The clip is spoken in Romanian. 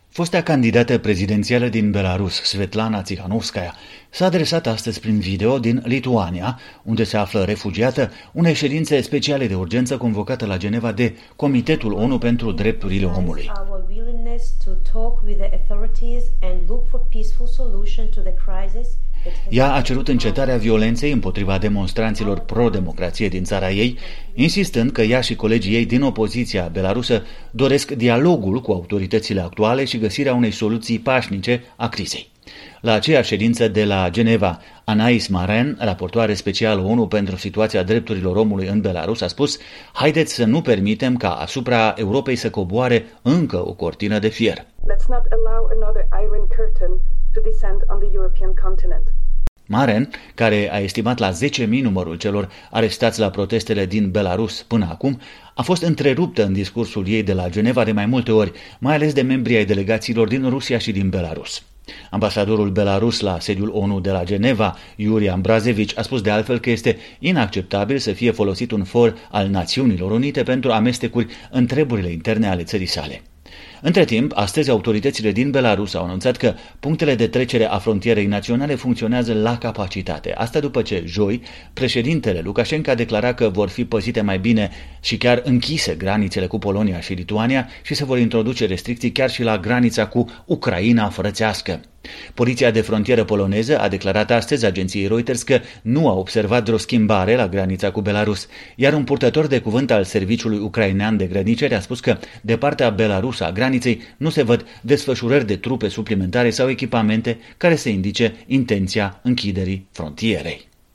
Fosta candidată prezidențială din Belarus, Svetlana Tsikhanovskaya, s-a adresat astăzi prin video din Lituania, unde se află refugiată, unei ședințe speciale de urgență convocată la Geneva de Comitetul ONU pentru Drepturile Omului. Ea a cerut încetarea violenței împotriva demonstranților pro-democrație din țara ei, insistând că ea și colegii ei din opoziția belarusă doresc dialogul cu autoritățile actuale și găsirea unei soluții pașnice a crizei. La aceeași ședință de la Geneva, Anais Maren, raportoare specială ONU pentru situația drepturilor omului în Belarus, a spus: "Haideți să nu permitem ca asupra Europei să coboare încă o cortină de fier." Let's not allow another iron curtain to descend on the European continent. Maren, care a estimat la 10.000 numărul celor arestați la protestele din Belarus până acum, a fost întreruptă în discursul ei de la Geneva de mai multe ori, mai ales de membrii ai delegațiilor din Rusia și din Belarus. Ambasadorul Belarus la sediul ONU de la Geneva, Yuri Ambrazevici, a spus de altfel că este inacceptabil să fie folosit un for al Națiunilor Unite pentru amestecuri în treburile interne ale țării sale. Între timp, astăzi autoritățile din Belarus au anunțat că punctele de trecere a frontierei naționale funcționează la capacitate. Asta după ce, joi, președintele Lukashenko a declarat că vor fi păzite mai bine și chiar închise granițele cu Polonia și Lituania și se vor introduce restricții chiar și la granița cu Ucraina frățească. Poliția de frontieră poloneză a declarat astăzi agenției Reuters că nu a observat vreo schimbare la granița cu Belarus, iar un purtător de cuvânt al serviciului ucrainean de grăniceri a spus că de partea belarusă a graniței nu se văd desfășurări de trupe suplimentare sau echipamente care să indice intenția închiderii frontierei.